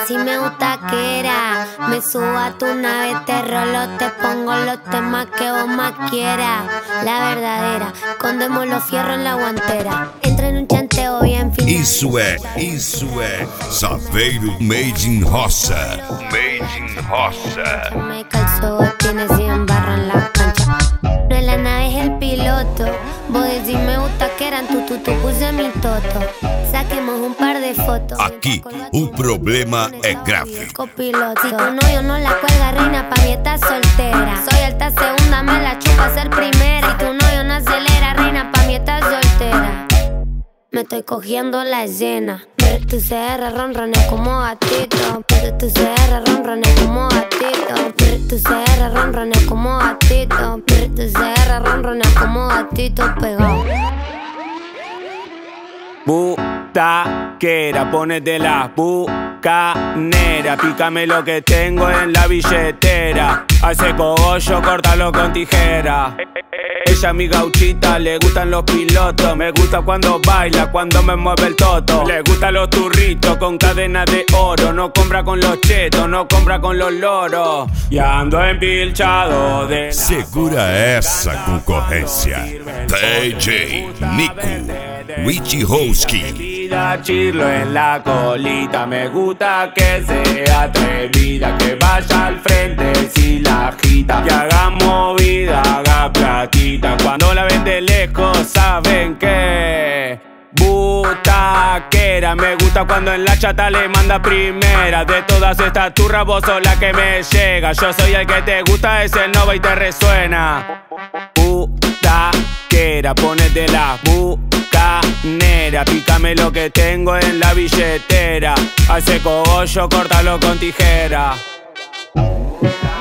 Decime butaquera, me subo a tu nave, te rolo, te pongo los temas que vos más quieras. La verdadera, escondemos los fierros en la guantera. Entra en un chanteo bien fin. Isso é Saveiro Made in Roça. Me calzó, tiene 100 barras en la cancha. No es la nave, es el piloto. Vos decime butaquera, en tu puse mi toto. Saquemos un par de fotos. Aqui o problema é grave. Copiloto. Si tu novio no la cuelga, reina, pa' mí está soltera. Soy alta segunda, me la chupa ser primera. Si tu novio no acelera, reina, pa' mí está soltera. Me estoy cogiendo la escena. Pero tu CR ronrones como gatito. Pero tu CR ronrones como gatito. Pero tu CR ronrones como gatito. Pero tu CR ronrones como gatito pegado. Butaquera, ponete la bucanera. Pícame lo que tengo en la billetera. Hace cogollo, córtalo con tijera. Ella mi gauchita, le gustan los pilotos. Me gusta cuando baila, cuando me mueve el toto. Le gustan los turritos con cadena de oro. No compra con los chetos, no compra con los loros. Y ando empilchado de... Segura essa concorrência. DJ Nico Wichihowski. Chirlo en la colita, me gusta que sea atrevida, que vaya al frente si la agita, que haga movida, haga platita. Cuando la ven de lejos saben que butaquera. Me gusta cuando en la chata le manda primera. De todas estas turras vos sos la que me llega. Yo soy el que te gusta, es el nova y te resuena. Butaquera, ponete la bucanera. Pícame lo que tengo en la billetera. Hace cogollo, córtalo con tijera.